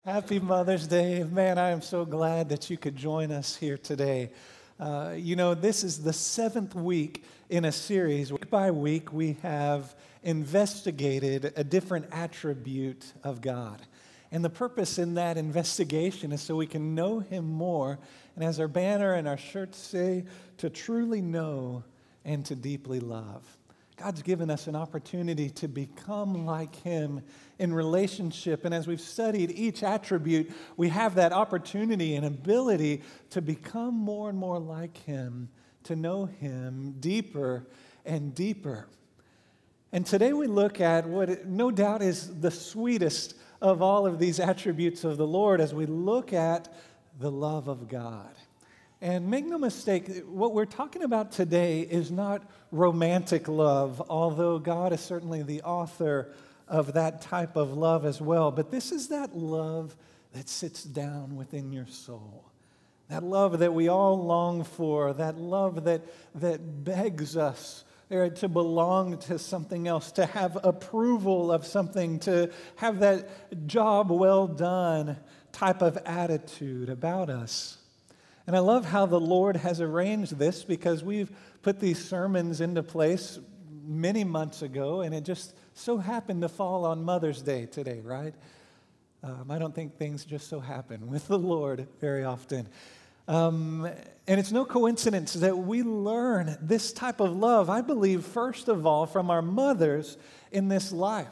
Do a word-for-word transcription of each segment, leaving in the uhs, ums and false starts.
Happy Mother's Day. Man, I am so glad that you could join us here today. Uh, you know, this is the seventh week in a series. Week by week, we have investigated a different attribute of God. And the purpose in that investigation is so we can know Him more. And as our banner and our shirts say, to truly know and to deeply love. God's given us an opportunity to become like Him in relationship. And as we've studied each attribute, we have that opportunity and ability to become more and more like Him, to know Him deeper and deeper. And today we look at what no doubt is the sweetest of all of these attributes of the Lord as we look at the love of God. And make no mistake, what we're talking about today is not romantic love, although God is certainly the author of that type of love as well. But this is that love that sits down within your soul. That love that we all long for, that love that, that begs us to belong to something else, to have approval of something, to have that job well done type of attitude about us. And I love how the Lord has arranged this because we've put these sermons into place many months ago, and it just so happened to fall on Mother's Day today, right? Um, I don't think things just so happen with the Lord very often. Um, and it's no coincidence that we learn this type of love, I believe, first of all, from our mothers in this life.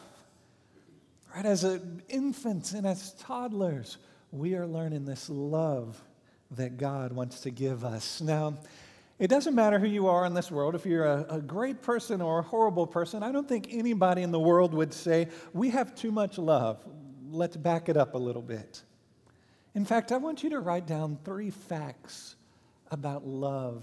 Right? As a, infants and as toddlers, we are learning this love that God wants to give us. Now, it doesn't matter who you are in this world. If you're a, a great person or a horrible person, I don't think anybody in the world would say, we have too much love. Let's back it up a little bit. In fact, I want you to write down three facts about love.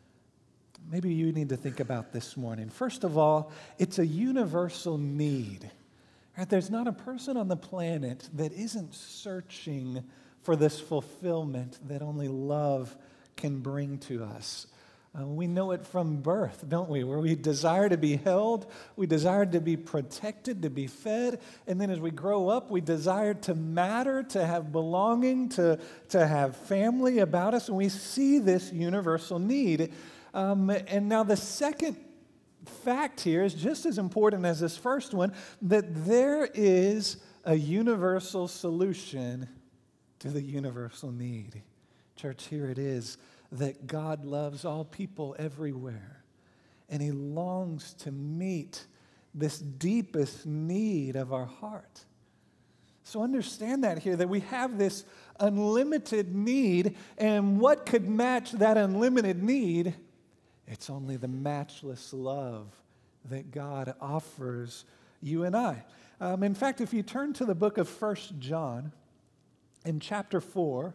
Maybe you need to think about this morning. First of all, it's a universal need. Right? There's not a person on the planet that isn't searching for this fulfillment that only love can bring to us. Uh, we know it from birth, don't we? Where we desire to be held, we desire to be protected, to be fed, and then as we grow up, we desire to matter, to have belonging, to, to have family about us, and we see this universal need. Um, and now the second fact here is just as important as this first one, that there is a universal solution to the universal need. Church, here it is, that God loves all people everywhere, and He longs to meet this deepest need of our heart. So understand that here, that we have this unlimited need, and what could match that unlimited need? It's only the matchless love that God offers you and I. Um, in fact, if you turn to the book of First John, in chapter four,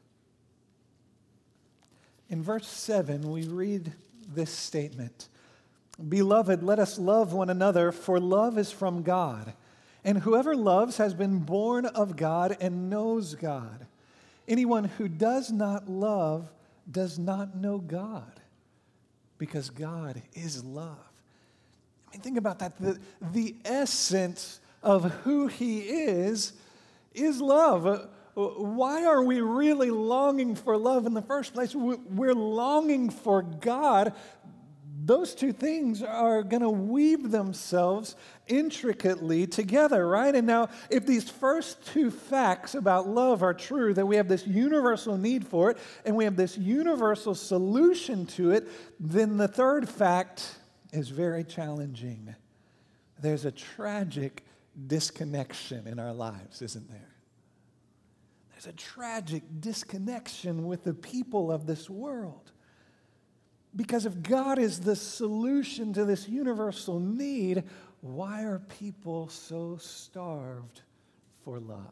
in verse seven, we read this statement. Beloved, let us love one another, for love is from God. And whoever loves has been born of God and knows God. Anyone who does not love does not know God, because God is love. I mean, think about that. The, the essence of who He is is love. Why are we really longing for love in the first place? We're longing for God. Those two things are going to weave themselves intricately together, right? And now, if these first two facts about love are true, that we have this universal need for it, and we have this universal solution to it, then the third fact is very challenging. There's a tragic disconnection in our lives, isn't there? There's a tragic disconnection with the people of this world. Because if God is the solution to this universal need, why are people so starved for love?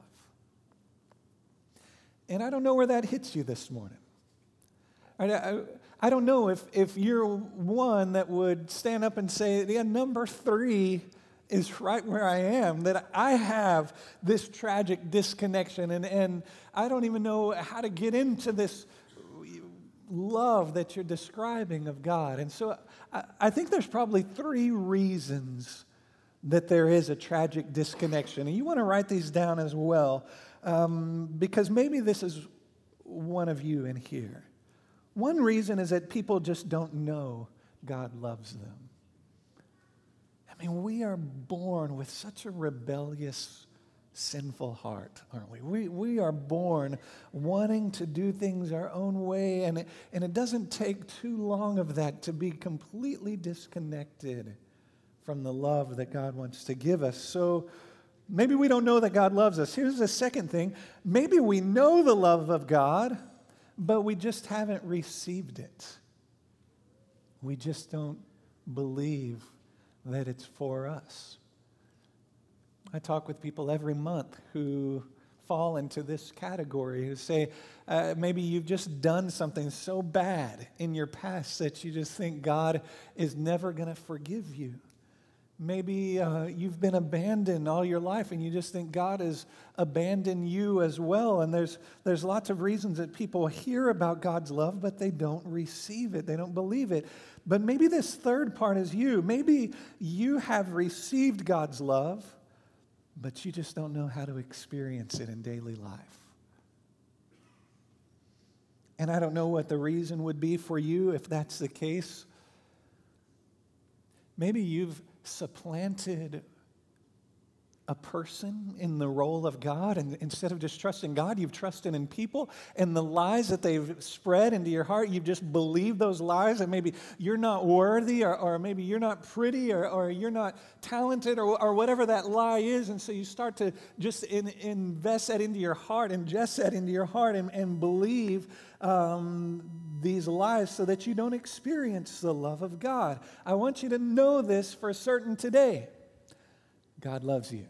And I don't know where that hits you this morning. I, I, I don't know if, if you're one that would stand up and say, yeah, number three is right where I am, that I have this tragic disconnection, and, and I don't even know how to get into this love that you're describing of God. And so I, I think there's probably three reasons that there is a tragic disconnection. And you want to write these down as well. um, because maybe this is one of you in here. One reason is that people just don't know God loves them. I mean, we are born with such a rebellious, sinful heart, aren't we? We we are born wanting to do things our own way, and it, and it doesn't take too long of that to be completely disconnected from the love that God wants to give us. So maybe we don't know that God loves us. Here's the second thing. Maybe we know the love of God, but we just haven't received it. We just don't believe that it's for us. I talk with people every month who fall into this category, who say, uh, maybe you've just done something so bad in your past that you just think God is never going to forgive you. Maybe uh, you've been abandoned all your life and you just think God has abandoned you as well. And there's there's lots of reasons that people hear about God's love, but they don't receive it. They don't believe it. But maybe this third part is you. Maybe you have received God's love, but you just don't know how to experience it in daily life. And I don't know what the reason would be for you if that's the case. Maybe you've supplanted a person in the role of God, and instead of just trusting God, you've trusted in people, and the lies that they've spread into your heart, you've just believed those lies, and maybe you're not worthy, or, or maybe you're not pretty, or, or you're not talented, or, or whatever that lie is, and so you start to just in, invest that into your heart, ingest that into your heart, and, and believe um, these lies so that you don't experience the love of God. I want you to know this for certain today. God loves you.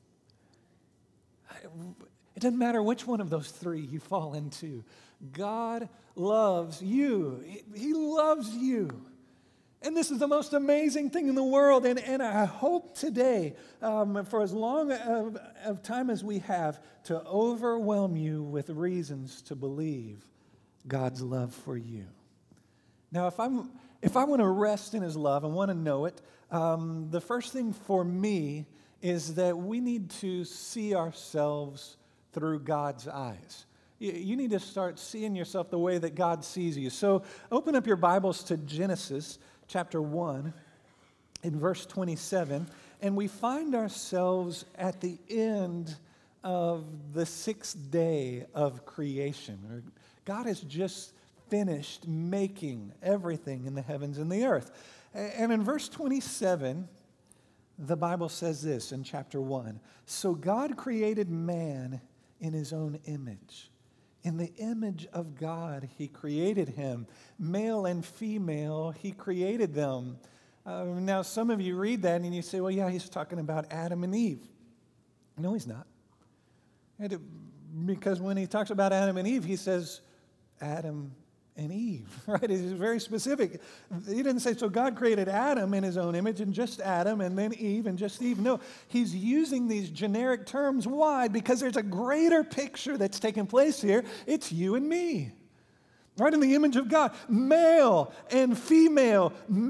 It doesn't matter which one of those three you fall into. God loves you. He loves you. And this is the most amazing thing in the world. And, and I hope today, um, for as long of, of time as we have, to overwhelm you with reasons to believe God's love for you. Now, if I'm if I want to rest in His love and want to know it, um, the first thing for me is that we need to see ourselves through God's eyes. You, you need to start seeing yourself the way that God sees you. So open up your Bibles to Genesis chapter one in verse twenty-seven, and we find ourselves at the end of the sixth day of creation. God has just finished making everything in the heavens and the earth. And in verse twenty-seven, the Bible says this in chapter one. So God created man in His own image. In the image of God, He created him. Male and female, He created them. Uh, now, some of you read that and you say, well, yeah, He's talking about Adam and Eve. No, He's not. And it, because when He talks about Adam and Eve, He says Adam and Eve, right? It's very specific. He didn't say, so God created Adam in His own image and just Adam, and then Eve and just Eve. No, He's using these generic terms. Why? Because there's a greater picture that's taking place here. It's you and me, right? In the image of God, male and female,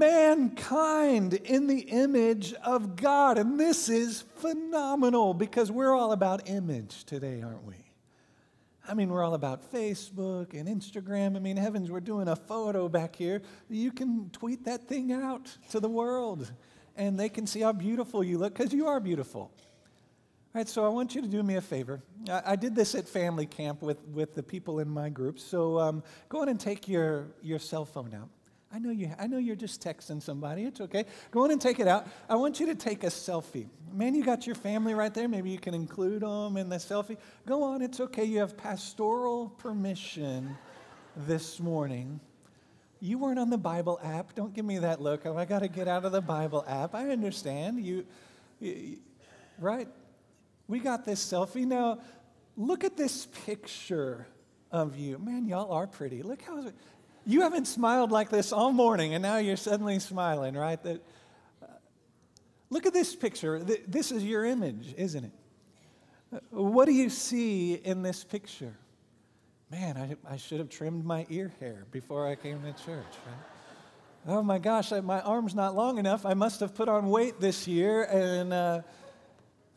mankind in the image of God. And this is phenomenal because we're all about image today, aren't we? I mean, we're all about Facebook and Instagram. I mean, heavens, we're doing a photo back here. You can tweet that thing out to the world, and they can see how beautiful you look because you are beautiful. All right, so I want you to do me a favor. I, I did this at family camp with, with the people in my group, so um, go on and take your, your cell phone out. I know you. I know you're just texting somebody. It's okay. Go on and take it out. I want you to take a selfie. Man, you got your family right there. Maybe you can include them in the selfie. Go on. It's okay. You have pastoral permission this morning. You weren't on the Bible app. Don't give me that look. Oh, I got to get out of the Bible app. I understand. You, you, right? We got this selfie. Now, look at this picture of you. Man, y'all are pretty. Look how... You haven't smiled like this all morning, and now you're suddenly smiling, right? That, uh, look at this picture. Th- this is your image, isn't it? Uh, what do you see in this picture? Man, I, I should have trimmed my ear hair before I came to church, right? Oh my gosh, I, my arm's not long enough. I must have put on weight this year, and uh,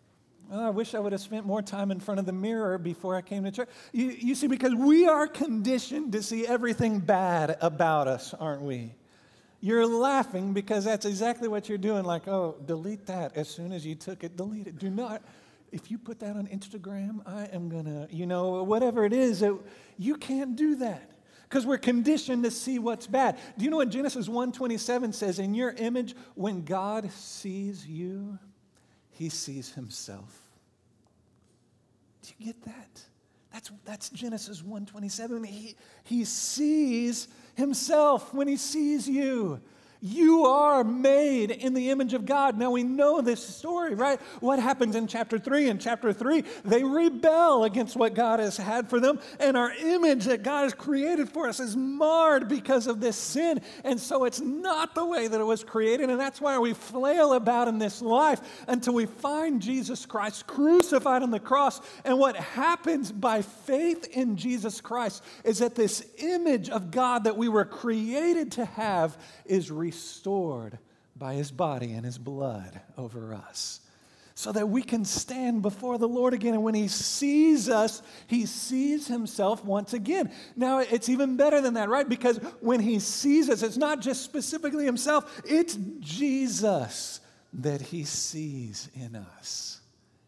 Well, I wish I would have spent more time in front of the mirror before I came to church. You, you see, because we are conditioned to see everything bad about us, aren't we? You're laughing because that's exactly what you're doing. Like, oh, delete that. As soon as you took it, delete it. Do not. If you put that on Instagram, I am going to, you know, whatever it is, it, you can't do that. Because we're conditioned to see what's bad. Do you know what Genesis one twenty-seven says? In your image, when God sees you, he sees himself. Do you get that? That's, that's Genesis one twenty-seven. He, he sees himself when he sees you. You are made in the image of God. Now we know this story, right? What happens in chapter three? In chapter three, they rebel against what God has had for them, and our image that God has created for us is marred because of this sin. And so it's not the way that it was created, and that's why we flail about in this life until we find Jesus Christ crucified on the cross. And what happens by faith in Jesus Christ is that this image of God that we were created to have is restored. restored by his body and his blood over us so that we can stand before the Lord again. And when he sees us, he sees himself once again. Now, it's even better than that, right? Because when he sees us, it's not just specifically himself, it's Jesus that he sees in us.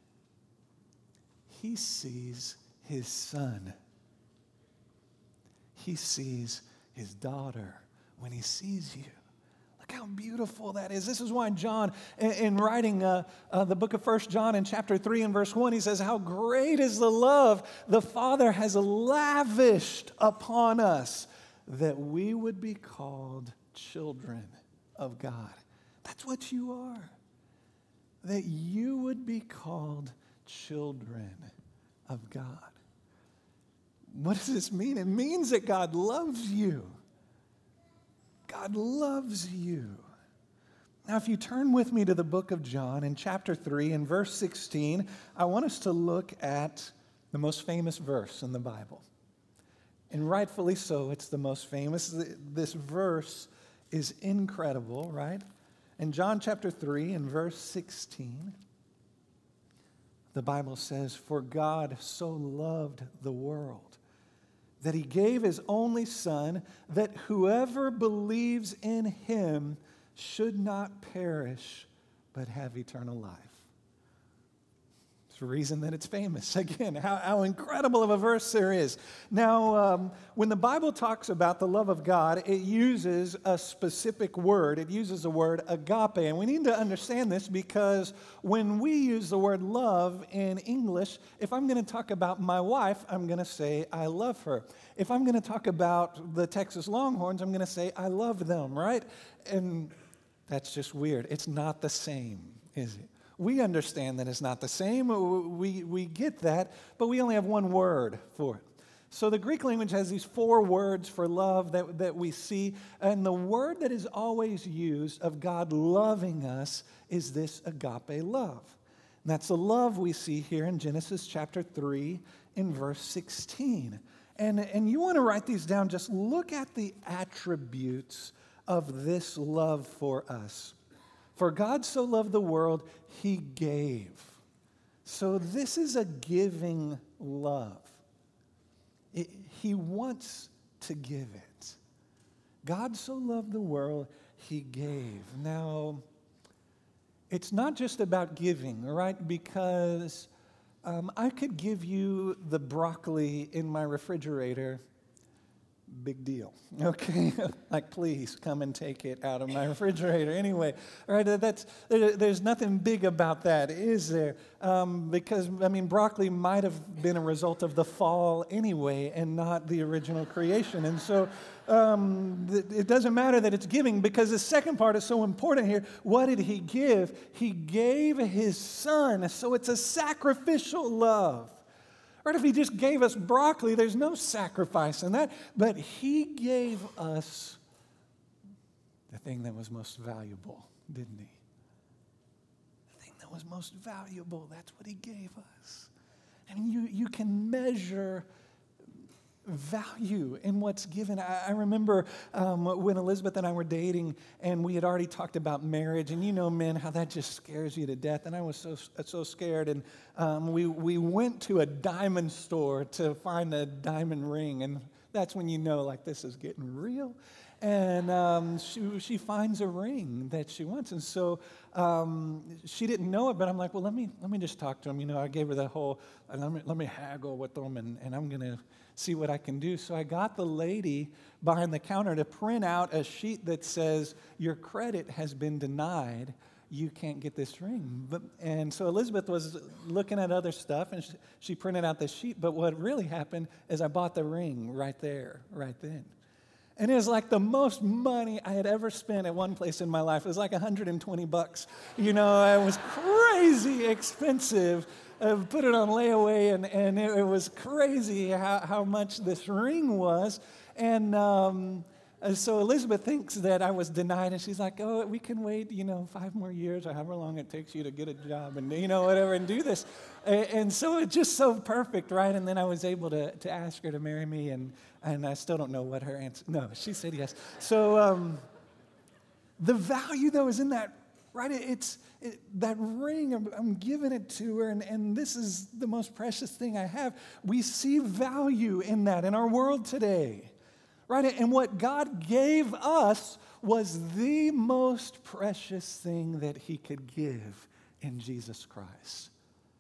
He sees his son. He sees his daughter when he sees you. How beautiful that is. This is why John, in, in writing uh, uh, the book of First John in chapter three and verse one, he says, how great is the love the Father has lavished upon us that we would be called children of God. That's what you are. That you would be called children of God. What does this mean? It means that God loves you. God loves you. Now, if you turn with me to the book of John in chapter three and verse sixteen, I want us to look at the most famous verse in the Bible. And rightfully so, it's the most famous. This verse is incredible, right? In John chapter three and verse sixteen, the Bible says, "For God so loved the world that he gave his only Son, that whoever believes in him should not perish, but have eternal life." It's the reason that it's famous. Again, how, how incredible of a verse there is. Now, um, when the Bible talks about the love of God, it uses a specific word. It uses the word agape. And we need to understand this because when we use the word love in English, if I'm going to talk about my wife, I'm going to say, I love her. If I'm going to talk about the Texas Longhorns, I'm going to say, I love them, right? And that's just weird. It's not the same, is it? We understand that it's not the same. We, we get that, but we only have one word for it. So the Greek language has these four words for love that, that we see, and the word that is always used of God loving us is this agape love. And that's the love we see here in Genesis chapter three in verse sixteen. And, and you want to write these down, just look at the attributes of this love for us. For God so loved the world, he gave. So this is a giving love. It, he wants to give it. God so loved the world, he gave. Now, it's not just about giving, right? Because um, I could give you the broccoli in my refrigerator. Big deal, okay? Like, please come and take it out of my refrigerator. Anyway, all right, that's, there, there's nothing big about that, is there? Um, because, I mean, broccoli might have been a result of the fall anyway and not the original creation. And so um, th- it doesn't matter that it's giving, because the second part is so important here. What did he give? He gave his son. So it's a sacrificial love. Right? If he just gave us broccoli, there's no sacrifice in that. But he gave us the thing that was most valuable, didn't he? The thing that was most valuable, that's what he gave us. I mean, you, you can measure value in what's given. I, I remember um, when Elizabeth and I were dating, and we had already talked about marriage, and you know, men, how that just scares you to death. And I was so so scared. And um, we we went to a diamond store to find a diamond ring, and that's when you know, like, this is getting real. And um, she she finds a ring that she wants, and so um, she didn't know it. But I'm like, well, let me let me just talk to him. You know, I gave her the whole let me let me haggle with them, and, and I'm gonna see what I can do. So I got the lady behind the counter to print out a sheet that says your credit has been denied. You can't get this ring. But, and so Elizabeth was looking at other stuff, and she, she printed out this sheet. But what really happened is I bought the ring right there, right then. And it was like the most money I had ever spent at one place in my life. It was like one hundred twenty bucks. You know, it was crazy expensive. I put it on layaway, and, and it, it was crazy how, how much this ring was. And um, so Elizabeth thinks that I was denied, and she's like, oh, we can wait, you know, five more years or however long it takes you to get a job and, you know, whatever, and do this. And, and so it's just so perfect, right? And then I was able to, to ask her to marry me, and, and I still don't know what her answer, no, she said yes. So um, the value, though, is in that, right? It's it, that ring, I'm, I'm giving it to her, and, and this is the most precious thing I have. We see value in that in our world today. Right? And what God gave us was the most precious thing that he could give in Jesus Christ.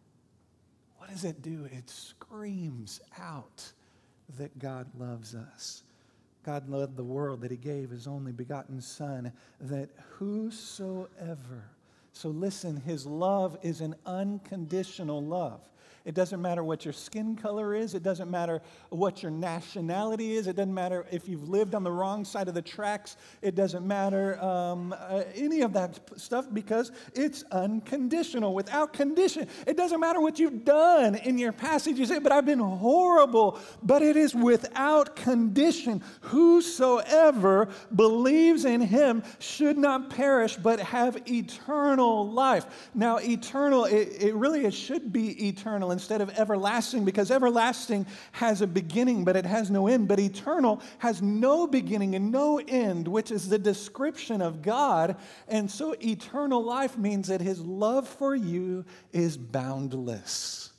What does it do? It screams out that God loves us. God loved the world that he gave his only begotten Son, that whosoever, so listen, his love is an unconditional love. It doesn't matter what your skin color is. It doesn't matter what your nationality is. It doesn't matter if you've lived on the wrong side of the tracks. It doesn't matter um, uh, any of that stuff, because it's unconditional, without condition. It doesn't matter what you've done in your past. You say, but I've been horrible. But it is without condition. Whosoever believes in him should not perish, but have eternal life. Now, eternal, it, it really it should be eternal instead of everlasting, because everlasting has a beginning, but it has no end. But eternal has no beginning and no end, which is the description of God. And so eternal life means that his love for you is boundless.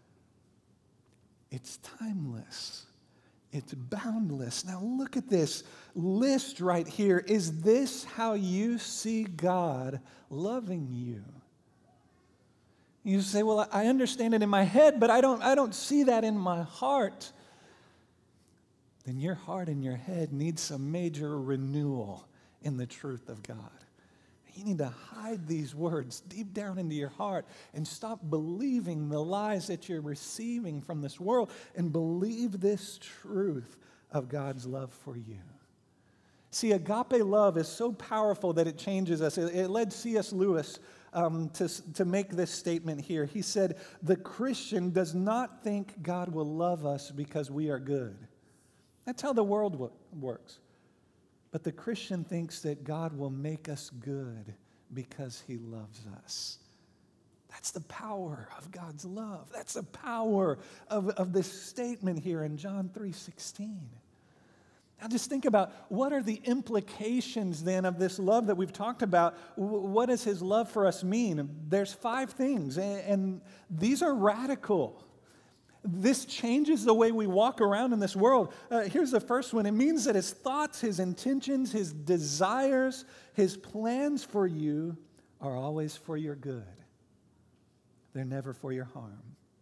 It's timeless. It's boundless. Now look at this list right here. Is this how you see God loving you? You say, well, I understand it in my head, but I don't, I don't see that in my heart. Then your heart and your head need some major renewal in the truth of God. You need to hide these words deep down into your heart and stop believing the lies that you're receiving from this world and believe this truth of God's love for you. See, agape love is so powerful that it changes us. It, it led C S Lewis Um, to, to make this statement here. He said, the Christian does not think God will love us because we are good. That's how the world w- works. But the Christian thinks that God will make us good because he loves us. That's the power of God's love. That's the power of, of this statement here in John three sixteen. Now just think about, what are the implications then of this love that we've talked about? What does his love for us mean? There's five things, and these are radical. This changes the way we walk around in this world. Uh, here's the first one. It means that his thoughts, his intentions, his desires, his plans for you are always for your good. They're never for your harm.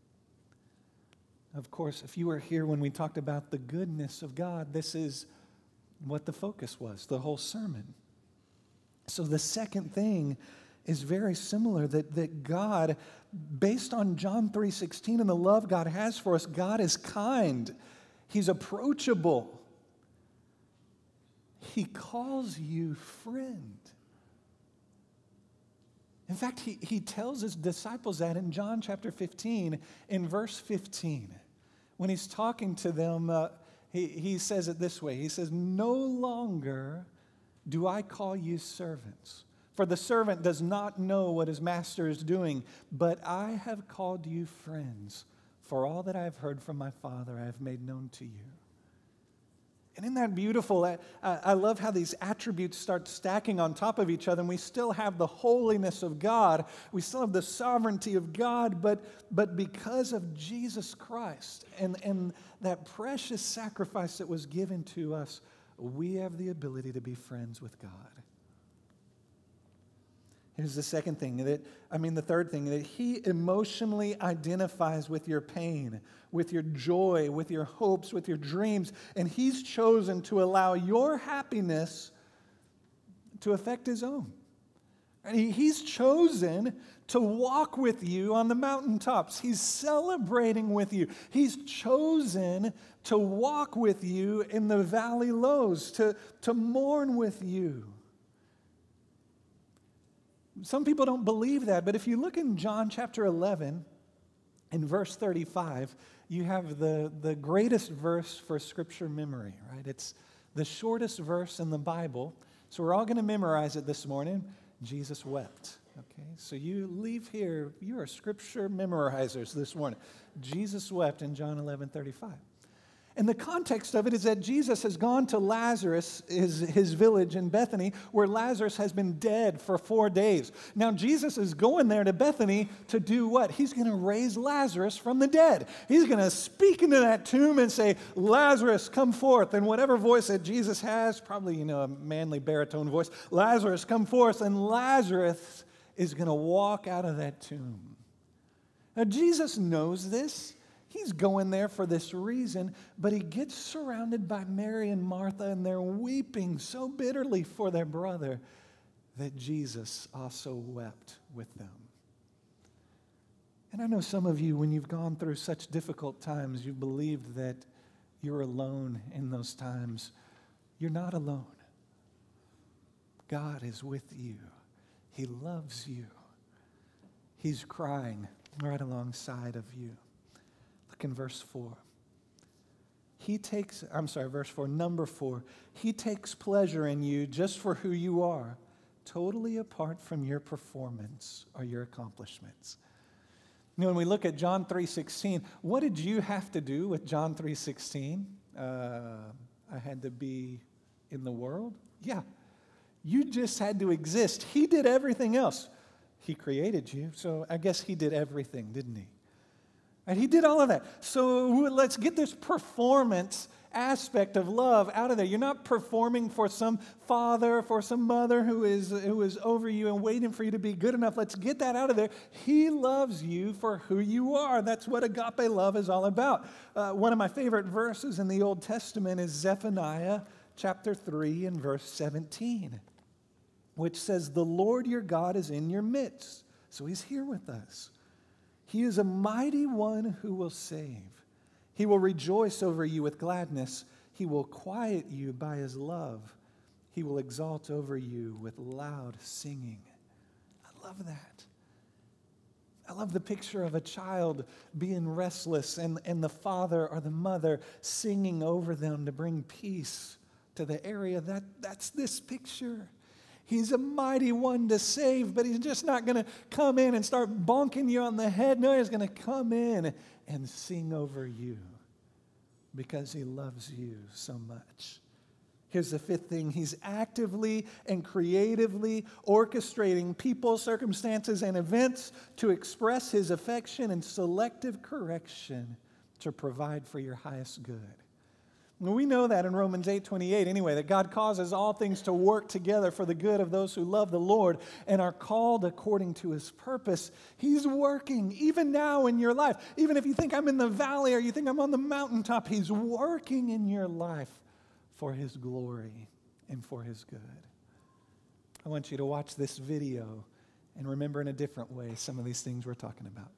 Of course, if you were here when we talked about the goodness of God, this is what the focus was, the whole sermon. So the second thing is very similar, that, that God, based on John three sixteen and the love God has for us, God is kind. He's approachable. He calls you friend. In fact, he, he tells his disciples that in John chapter fifteen, in verse fifteen. When he's talking to them, uh, he, he says it this way. He says, no longer do I call you servants, for the servant does not know what his master is doing, but I have called you friends, for all that I have heard from my Father I have made known to you. And isn't that beautiful? I, I love how these attributes start stacking on top of each other, and we still have the holiness of God. We still have the sovereignty of God, but, but because of Jesus Christ and, and that precious sacrifice that was given to us, we have the ability to be friends with God. Here's the second thing, that I mean the third thing, that he emotionally identifies with your pain, with your joy, with your hopes, with your dreams, and he's chosen to allow your happiness to affect his own. And he, he's chosen to walk with you on the mountaintops. He's celebrating with you. He's chosen to walk with you in the valley lows, to, to mourn with you. Some people don't believe that, but if you look in John chapter eleven, in verse thirty-five, you have the, the greatest verse for scripture memory, right? It's the shortest verse in the Bible, so we're all going to memorize it this morning. Jesus wept, okay? So you leave here, you are scripture memorizers this morning. Jesus wept in John eleven thirty-five. And the context of it is that Jesus has gone to Lazarus, his, his village in Bethany, where Lazarus has been dead for four days. Now, Jesus is going there to Bethany to do what? He's going to raise Lazarus from the dead. He's going to speak into that tomb and say, Lazarus, come forth. And whatever voice that Jesus has, probably, you know, a manly baritone voice, Lazarus, come forth. And Lazarus is going to walk out of that tomb. Now, Jesus knows this. He's going there for this reason, but he gets surrounded by Mary and Martha, and they're weeping so bitterly for their brother that Jesus also wept with them. And I know some of you, when you've gone through such difficult times, you've believed that you're alone in those times. You're not alone. God is with you. He loves you. He's crying right alongside of you. Look in verse four. He takes, I'm sorry, verse four, number four. He takes pleasure in you just for who you are, totally apart from your performance or your accomplishments. You know, when we look at John three sixteen, what did you have to do with John three sixteen? Uh, I had to be in the world? Yeah. You just had to exist. He did everything else. He created you, so I guess he did everything, didn't he? And he did all of that. So let's get this performance aspect of love out of there. You're not performing for some father, for some mother who is, who is over you and waiting for you to be good enough. Let's get that out of there. He loves you for who you are. That's what agape love is all about. Uh, one of my favorite verses in the Old Testament is Zephaniah chapter three and verse seventeen, which says, "The Lord your God is in your midst." So he's here with us. He is a mighty one who will save. He will rejoice over you with gladness. He will quiet you by his love. He will exalt over you with loud singing. I love that. I love the picture of a child being restless and, and the father or the mother singing over them to bring peace to the area. That, that's this picture. He's a mighty one to save, but he's just not going to come in and start bonking you on the head. No, he's going to come in and sing over you because he loves you so much. Here's the fifth thing. He's actively and creatively orchestrating people, circumstances, and events to express his affection and selective correction to provide for your highest good. We know that in Romans eight twenty-eight anyway, that God causes all things to work together for the good of those who love the Lord and are called according to his purpose. He's working even now in your life. Even if you think I'm in the valley or you think I'm on the mountaintop, he's working in your life for his glory and for his good. I want you to watch this video and remember in a different way some of these things we're talking about.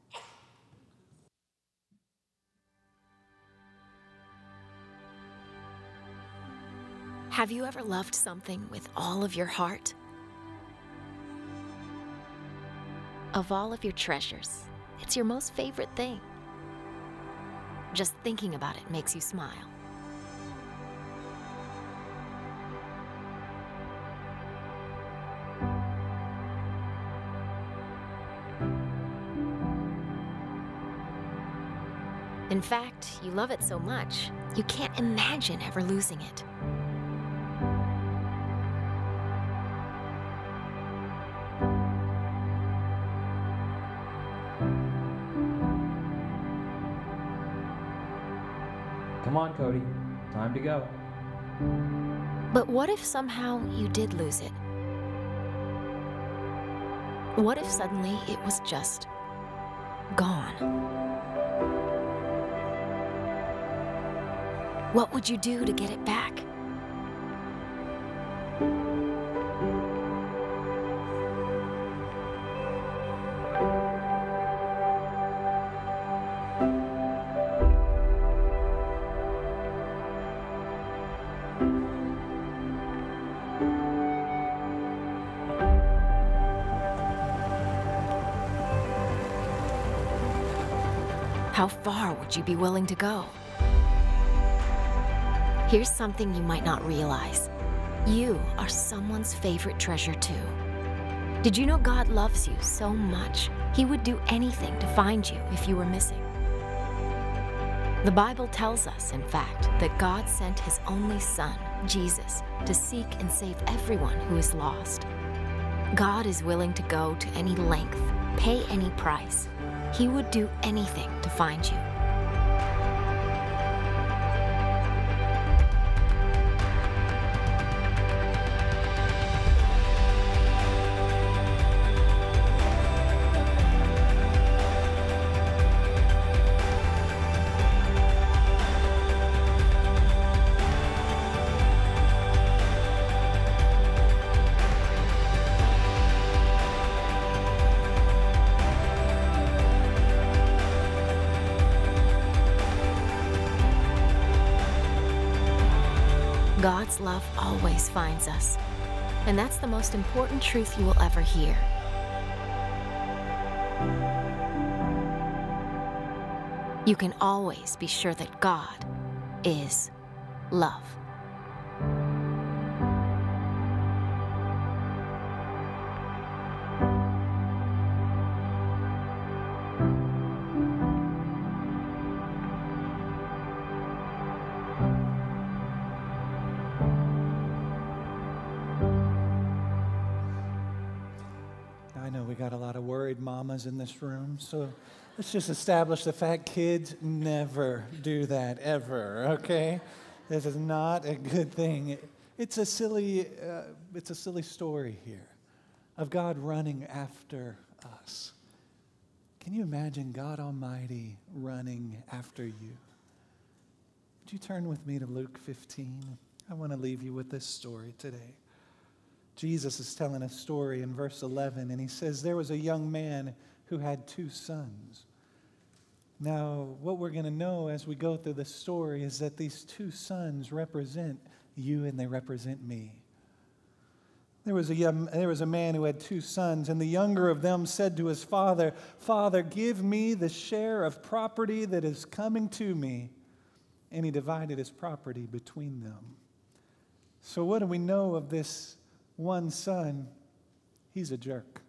Have you ever loved something with all of your heart? Of all of your treasures, it's your most favorite thing. Just thinking about it makes you smile. In fact, you love it so much, you can't imagine ever losing it. Come on, Cody. Time to go. But what if somehow you did lose it? What if suddenly it was just gone? What would you do to get it back? How far would you be willing to go? Here's something you might not realize. You are someone's favorite treasure too. Did you know God loves you so much, He would do anything to find you if you were missing? The Bible tells us, in fact, that God sent His only Son, Jesus, to seek and save everyone who is lost. God is willing to go to any length, pay any price. He would do anything to find you. God's love always finds us, and that's the most important truth you will ever hear. You can always be sure that God is love. I know we got a lot of worried mamas in this room, so let's just establish the fact kids never do that, ever, okay? This is not a good thing. It's a silly, uh, it's a silly story here of God running after us. Can you imagine God Almighty running after you? Would you turn with me to Luke fifteen? I want to leave you with this story today. Jesus is telling a story in verse eleven, and he says, there was a young man who had two sons. Now, what we're going to know as we go through the story is that these two sons represent you and they represent me. There was a young, there was a man who had two sons, and the younger of them said to his father, Father, give me the share of property that is coming to me. And he divided his property between them. So what do we know of this one son? He's a jerk.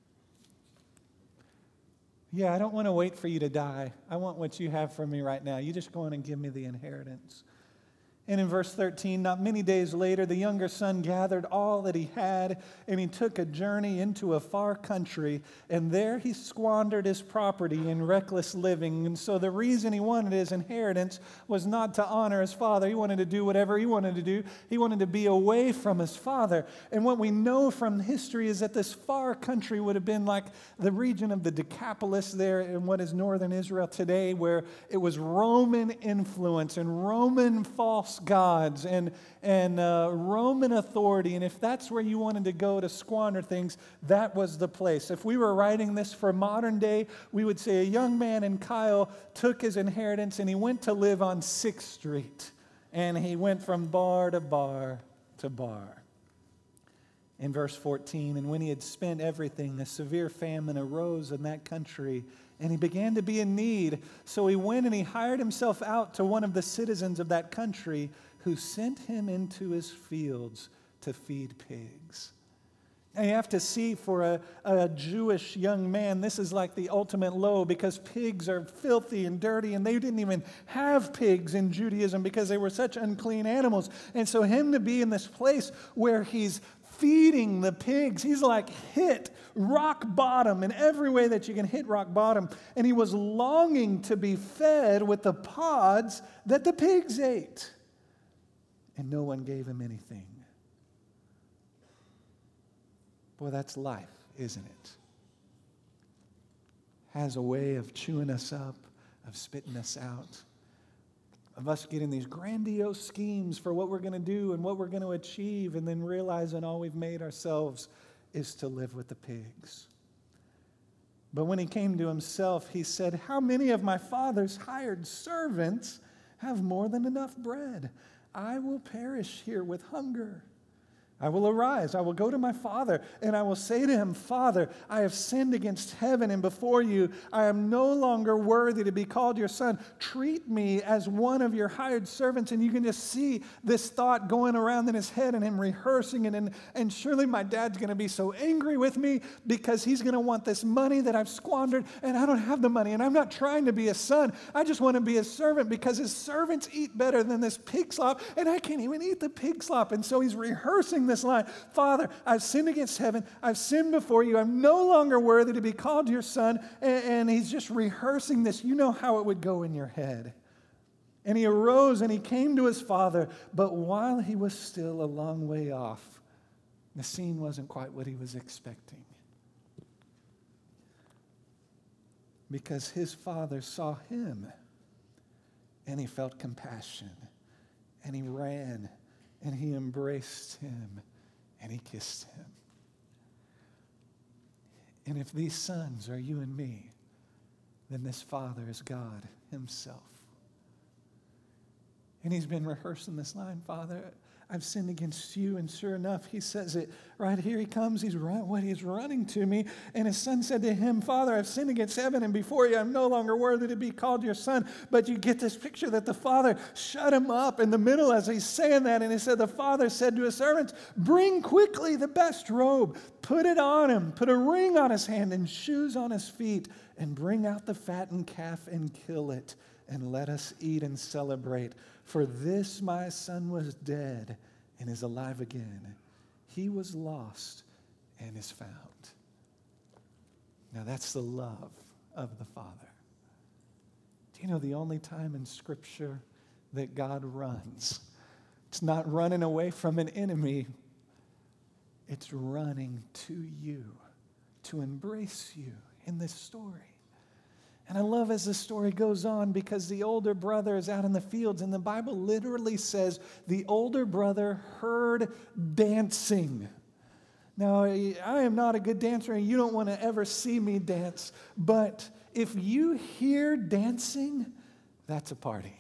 Yeah, I don't want to wait for you to die. I want what you have for me right now. You just go on and give me the inheritance. And in verse thirteen, not many days later, the younger son gathered all that he had, and he took a journey into a far country, and there he squandered his property in reckless living. And so the reason he wanted his inheritance was not to honor his father. He wanted to do whatever he wanted to do. He wanted to be away from his father. And what we know from history is that this far country would have been like the region of the Decapolis there in what is northern Israel today, where it was Roman influence and Roman false gods and, and uh, Roman authority. And if that's where you wanted to go to squander things, that was the place. If we were writing this for modern day, we would say a young man in Kyle took his inheritance and he went to live on sixth street. And he went from bar to bar to bar. In verse fourteen, and when he had spent everything, a severe famine arose in that country, and he began to be in need. So he went and he hired himself out to one of the citizens of that country, who sent him into his fields to feed pigs. And you have to see for a, a Jewish young man, this is like the ultimate low because pigs are filthy and dirty, and they didn't even have pigs in Judaism because they were such unclean animals. And so him to be in this place where he's feeding the pigs, he's like hit rock bottom in every way that you can hit rock bottom. And he was longing to be fed with the pods that the pigs ate. And no one gave him anything. Boy, that's life, isn't it? Has a way of chewing us up, of spitting us out, of us getting these grandiose schemes for what we're going to do and what we're going to achieve, and then realizing all we've made ourselves is to live with the pigs. But when he came to himself, he said, "How many of my father's hired servants have more than enough bread? I will perish here with hunger. I will arise, I will go to my father, and I will say to him, Father, I have sinned against heaven and before you. I am no longer worthy to be called your son. Treat me as one of your hired servants." And you can just see this thought going around in his head and him rehearsing it. And, and surely my dad's going to be so angry with me because he's going to want this money that I've squandered, and I don't have the money. And I'm not trying to be a son. I just want to be a servant because his servants eat better than this pig slop, and I can't even eat the pig slop. And so he's rehearsing this line. Father, I've sinned against heaven. I've sinned before you. I'm no longer worthy to be called your son. And, and he's just rehearsing this. You know how it would go in your head. And he arose and he came to his father. But while he was still a long way off, the scene wasn't quite what he was expecting. Because his father saw him and he felt compassion. And he ran and he embraced him. And he kissed him. And if these sons are you and me, then this Father is God himself. And he's been rehearsing this line, Father, I've sinned against you. And sure enough, he says it right here. He comes, he's run, what he's running to me. And his son said to him, Father, I've sinned against heaven and before you. I'm no longer worthy to be called your son. But you get this picture that the father shut him up in the middle as he's saying that. And he said, the father said to his servants, bring quickly the best robe, put it on him, put a ring on his hand and shoes on his feet, and bring out the fattened calf and kill it. And let us eat and celebrate. For this my son was dead and is alive again. He was lost and is found. Now that's the love of the Father. Do you know the only time in Scripture that God runs? It's not running away from an enemy. It's running to you, to embrace you in this story. And I love as the story goes on because the older brother is out in the fields, and the Bible literally says the older brother heard dancing. Now, I am not a good dancer, and you don't want to ever see me dance, but if you hear dancing, that's a party.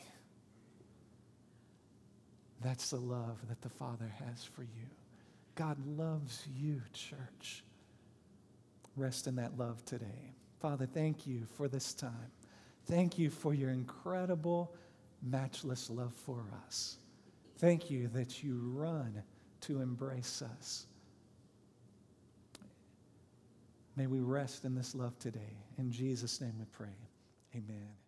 That's the love that the Father has for you. God loves you, church. Rest in that love today. Father, thank you for this time. Thank you for your incredible, matchless love for us. Thank you that you run to embrace us. May we rest in this love today. In Jesus' name we pray. Amen.